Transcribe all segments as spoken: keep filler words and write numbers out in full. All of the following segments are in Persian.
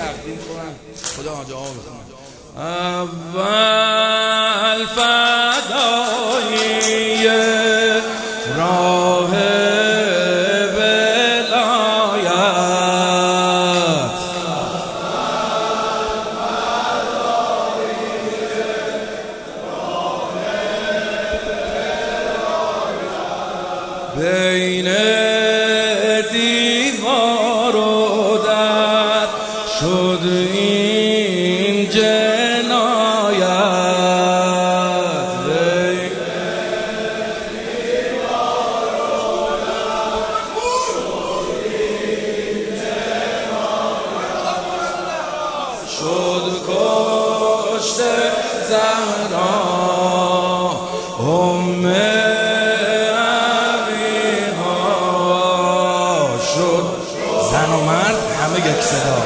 تقدیم کنم. خدا حاج آقا بخونم. اول فدایی راه ولایت، بین دیوار و در شد این جنایت، بین دیوار و در شد این جنایت، شد کشته زهرا ام زن و مرد همه یک صدا.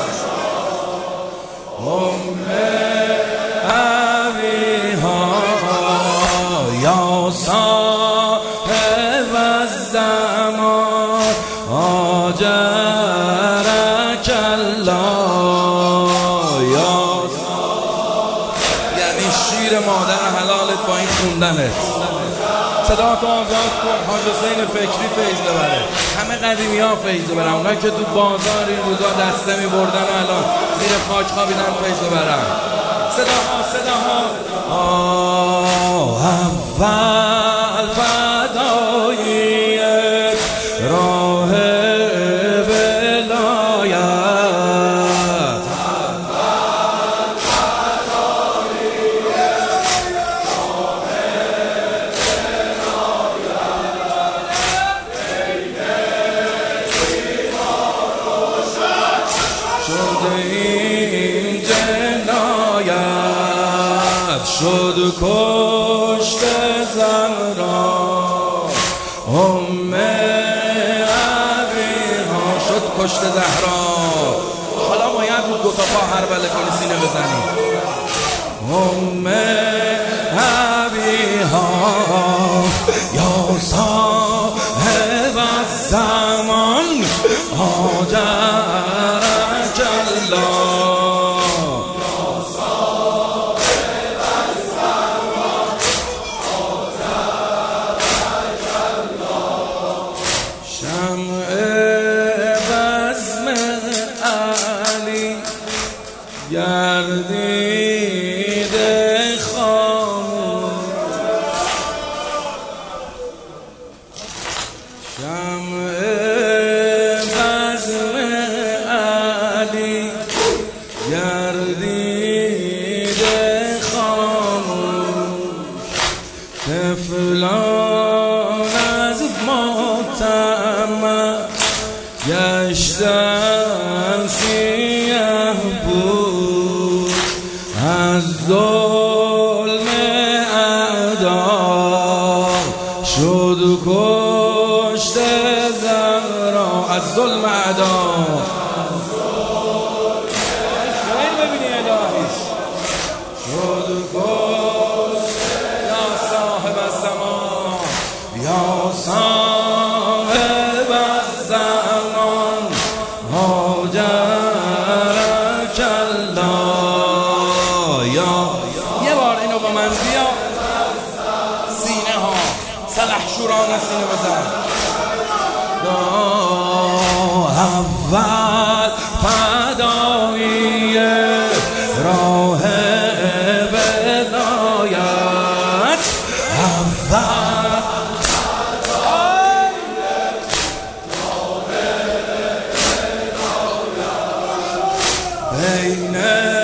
ام ابیها یا صاحب الزمان آجرک الله، یا یعنی شیر مادر حلالت با این خوندنت. صدا تو آزاد کن، حاج حسین فکری فیض ببره، همه قدیمی ها فیض ببرن، اونایی که تو بازار این روزا دسته می بردن و الان زیر خاک خوابیدن فیض ببرن. صدا ها صدا ها. اول فدایی راه ولایت، شد این جنایت، شد کشته زهرا ام ابیها، شد کشته زهرا. حالا باید رو دو تا پا هر بله کنی سینه بزنی. ام ابیها یا صاحب الزمان آجرک الله، یا صاحب الزمان آجرک الله، شمع بزم علی گردیده خاموش، شمع بزم علی گردیده خاموش، طفلان از ماتم گشتن سیه بود، از ظلم اعدا شد کشته زهرا، از ظلم اعدا. ببینی الهیش شد کشته، یا صاحب الزمان یا صاحب الزمان آجرک الله، یا یه بار اینو با من بیا. سینه ها سلحشورانه سینه بزن. اول فدایی راه ولایت، اول فدایی راه ولایت، بین